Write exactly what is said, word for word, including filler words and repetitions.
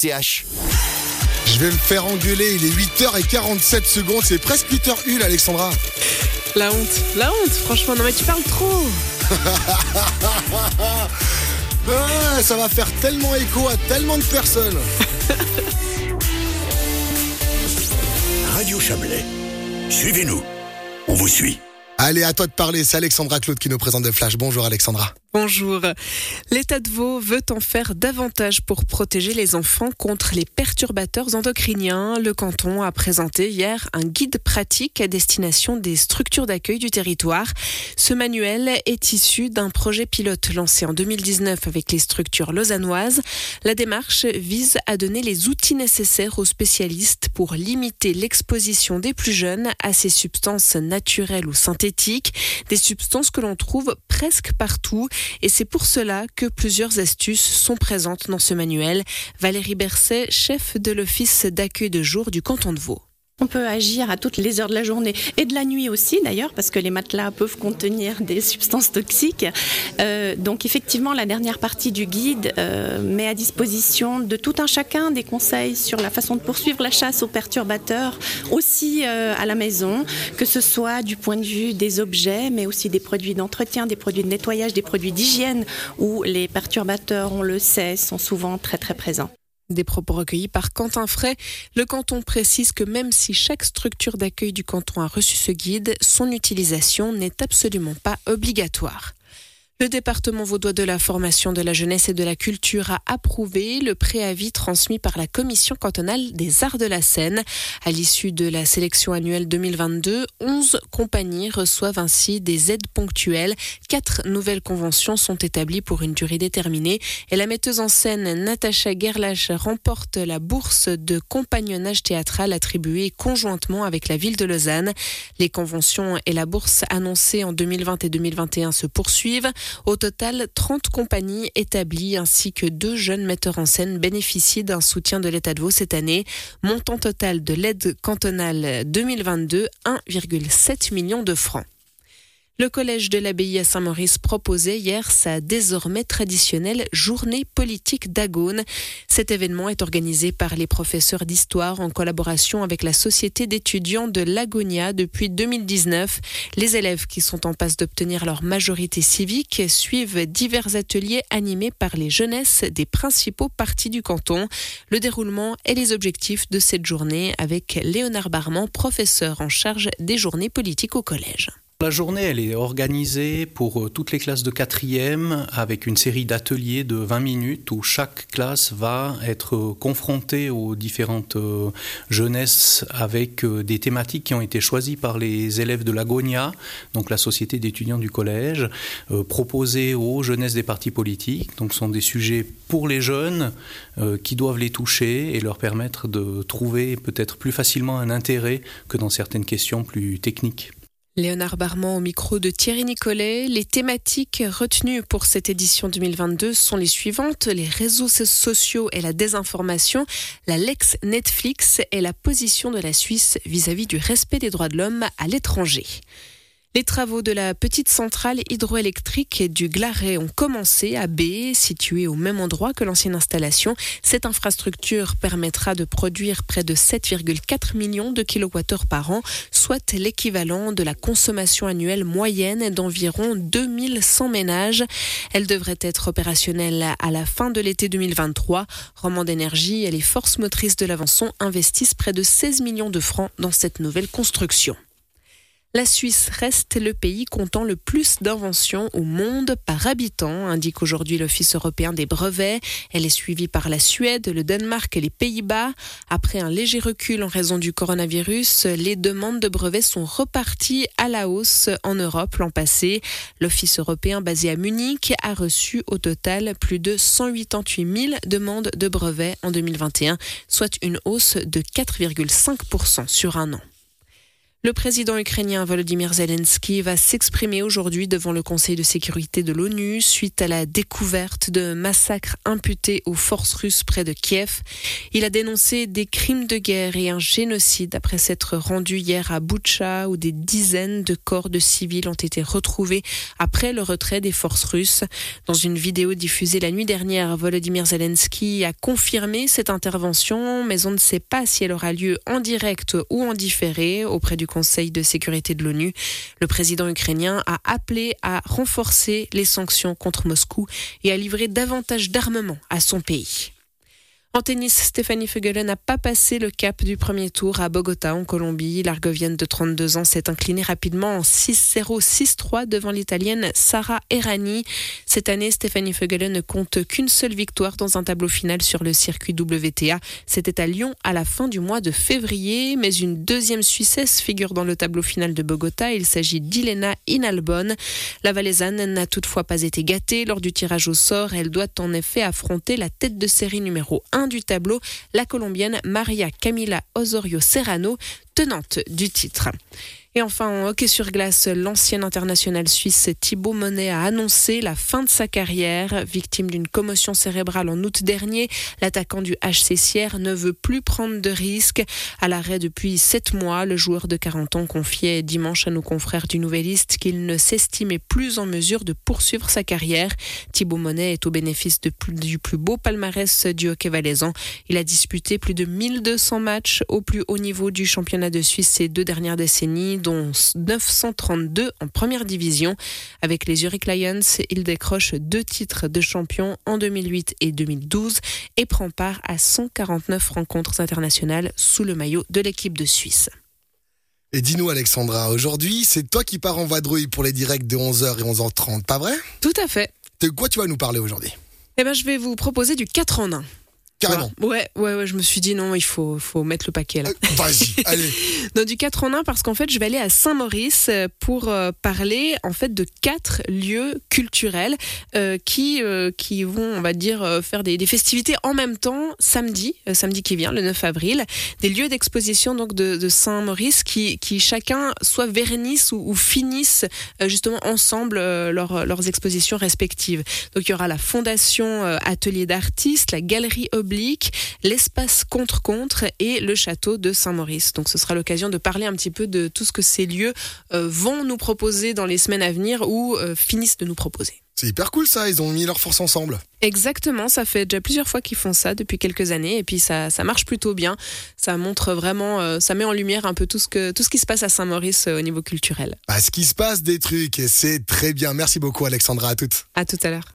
T H. Je vais me faire engueuler, il est huit heures quarante-sept secondes, c'est presque huit heures une, Alexandra. La honte, la honte, franchement, non mais tu parles trop. Ah, ça va faire tellement écho à tellement de personnes. Radio Chablais. Suivez-nous. On vous suit. Allez, à toi de parler, c'est Alexandra Claude qui nous présente des flashs. Bonjour Alexandra. Bonjour. L'État de Vaud veut en faire davantage pour protéger les enfants contre les perturbateurs endocriniens. Le canton a présenté hier un guide pratique à destination des structures d'accueil du territoire. Ce manuel est issu d'un projet pilote lancé en deux mille dix-neuf avec les structures lausannoises. La démarche vise à donner les outils nécessaires aux spécialistes pour limiter l'exposition des plus jeunes à ces substances naturelles ou synthétiques, des substances que l'on trouve presque partout. Et c'est pour cela que plusieurs astuces sont présentes dans ce manuel. Valérie Berset, chef de l'office d'accueil de jour du canton de Vaud. On peut agir à toutes les heures de la journée et de la nuit aussi d'ailleurs, parce que les matelas peuvent contenir des substances toxiques. Euh, donc effectivement, la dernière partie du guide euh, met à disposition de tout un chacun des conseils sur la façon de poursuivre la chasse aux perturbateurs, aussi euh, à la maison, que ce soit du point de vue des objets, mais aussi des produits d'entretien, des produits de nettoyage, des produits d'hygiène, où les perturbateurs, on le sait, sont souvent très très présents. Des propos recueillis par Quentin Fray. Le canton précise que même si chaque structure d'accueil du canton a reçu ce guide, son utilisation n'est absolument pas obligatoire. Le département vaudois de la formation, de la jeunesse et de la culture a approuvé le préavis transmis par la commission cantonale des arts de la Seine. À l'issue de la sélection annuelle deux mille vingt-deux, onze compagnies reçoivent ainsi des aides ponctuelles. Quatre nouvelles conventions sont établies pour une durée déterminée et la metteuse en scène Natacha Gerlach remporte la bourse de compagnonnage théâtral attribuée conjointement avec la ville de Lausanne. Les conventions et la bourse annoncées en deux mille vingt et deux mille vingt et un se poursuivent. Au total, trente compagnies établies ainsi que deux jeunes metteurs en scène bénéficient d'un soutien de l'État de Vaud cette année. Montant total de l'aide cantonale deux mille vingt-deux, un virgule sept million de francs. Le collège de l'abbaye à Saint-Maurice proposait hier sa désormais traditionnelle journée politique d'Agone. Cet événement est organisé par les professeurs d'histoire en collaboration avec la société d'étudiants de l'Agonia depuis deux mille dix-neuf. Les élèves qui sont en passe d'obtenir leur majorité civique suivent divers ateliers animés par les jeunesses des principaux partis du canton. Le déroulement et les objectifs de cette journée avec Léonard Barman, professeur en charge des journées politiques au collège. La journée, elle est organisée pour toutes les classes de quatrième avec une série d'ateliers de vingt minutes où chaque classe va être confrontée aux différentes jeunesses avec des thématiques qui ont été choisies par les élèves de l'Agonia, donc la société d'étudiants du collège, euh, proposées aux jeunesses des partis politiques. Donc ce sont des sujets pour les jeunes euh, qui doivent les toucher et leur permettre de trouver peut-être plus facilement un intérêt que dans certaines questions plus techniques. Léonard Barman au micro de Thierry Nicolet. Les thématiques retenues pour cette édition deux mille vingt-deux sont les suivantes: les réseaux sociaux et la désinformation, la Lex Netflix et la position de la Suisse vis-à-vis du respect des droits de l'homme à l'étranger. Les travaux de la petite centrale hydroélectrique du Glaret ont commencé à B, située au même endroit que l'ancienne installation. Cette infrastructure permettra de produire près de sept virgule quatre millions de kilowattheures par an, soit l'équivalent de la consommation annuelle moyenne d'environ deux mille cent ménages. Elle devrait être opérationnelle à la fin de l'été deux mille vingt-trois. Romande Énergie et les forces motrices de l'Avançon investissent près de seize millions de francs dans cette nouvelle construction. La Suisse reste le pays comptant le plus d'inventions au monde par habitant, indique aujourd'hui l'Office européen des brevets. Elle est suivie par la Suède, le Danemark et les Pays-Bas. Après un léger recul en raison du coronavirus, les demandes de brevets sont reparties à la hausse en Europe l'an passé. L'Office européen basé à Munich a reçu au total plus de cent quatre-vingt-huit mille demandes de brevets en deux mille vingt et un, soit une hausse de quatre virgule cinq pour cent sur un an. Le président ukrainien Volodymyr Zelensky va s'exprimer aujourd'hui devant le Conseil de sécurité de l'ONU suite à la découverte de massacres imputés aux forces russes près de Kiev. Il a dénoncé des crimes de guerre et un génocide après s'être rendu hier à Boutcha où des dizaines de corps de civils ont été retrouvés après le retrait des forces russes. Dans une vidéo diffusée la nuit dernière, Volodymyr Zelensky a confirmé cette intervention, mais on ne sait pas si elle aura lieu en direct ou en différé auprès du Conseil de sécurité de l'ONU. Le président ukrainien a appelé à renforcer les sanctions contre Moscou et à livrer davantage d'armement à son pays. En tennis, Stéphanie Fegele n'a pas passé le cap du premier tour à Bogota, en Colombie. L'Argovienne de trente-deux ans s'est inclinée rapidement en six zéro six trois devant l'Italienne Sara Errani. Cette année, Stéphanie Fegele ne compte qu'une seule victoire dans un tableau final sur le circuit W T A. C'était à Lyon à la fin du mois de février, mais une deuxième Suissesse figure dans le tableau final de Bogota. Il s'agit d'Ilena Inalbon. La Valaisanne n'a toutefois pas été gâtée lors du tirage au sort. Elle doit en effet affronter la tête de série numéro un du tableau, la Colombienne Maria Camila Osorio Serrano, tenante du titre. Et enfin, en hockey sur glace, l'ancien international suisse Thibaut Monet a annoncé la fin de sa carrière. Victime d'une commotion cérébrale en août dernier, l'attaquant du H C Sierre ne veut plus prendre de risques. À l'arrêt depuis sept mois, le joueur de quarante ans confiait dimanche à nos confrères du Nouvelliste qu'il ne s'estimait plus en mesure de poursuivre sa carrière. Thibaut Monet est au bénéfice de plus, du plus beau palmarès du hockey valaisan. Il a disputé plus de mille deux cents matchs au plus haut niveau du championnat de Suisse ces deux dernières décennies, dont neuf cent trente-deux en première division. Avec les Zurich Lions, il décroche deux titres de champion en deux mille huit et deux mille douze et prend part à cent quarante-neuf rencontres internationales sous le maillot de l'équipe de Suisse. Et dis-nous Alexandra, aujourd'hui c'est toi qui pars en vadrouille pour les directs de onze heures et onze heures trente, pas vrai ? Tout à fait. De quoi tu vas nous parler aujourd'hui ? Eh ben, je vais vous proposer du quatre en un. Carrément. Ouais, ouais, ouais, je me suis dit non, il faut, faut mettre le paquet là. Euh, vas-y, allez. Donc du quatre en un parce qu'en fait, je vais aller à Saint-Maurice pour euh, parler en fait de quatre lieux culturels euh, qui euh, qui vont, on va dire, euh, faire des, des festivités en même temps samedi, euh, samedi qui vient, le neuf avril, des lieux d'exposition donc de, de Saint-Maurice qui qui chacun soit vernissent ou, ou finissent euh, justement ensemble euh, leurs leurs expositions respectives. Donc il y aura la Fondation euh, Atelier d'artistes, la Galerie Oblique, l'espace Contre-Contre et le château de Saint-Maurice. Donc ce sera l'occasion de parler un petit peu de tout ce que ces lieux euh, vont nous proposer dans les semaines à venir ou euh, finissent de nous proposer. C'est hyper cool ça, ils ont mis leurs forces ensemble. Exactement, ça fait déjà plusieurs fois qu'ils font ça depuis quelques années et puis ça, ça marche plutôt bien. Ça montre vraiment, euh, ça met en lumière un peu tout ce, que, tout ce qui se passe à Saint-Maurice euh, au niveau culturel. Ah, ce qui se passe des trucs et c'est très bien. Merci beaucoup Alexandra, à toutes. À tout à l'heure.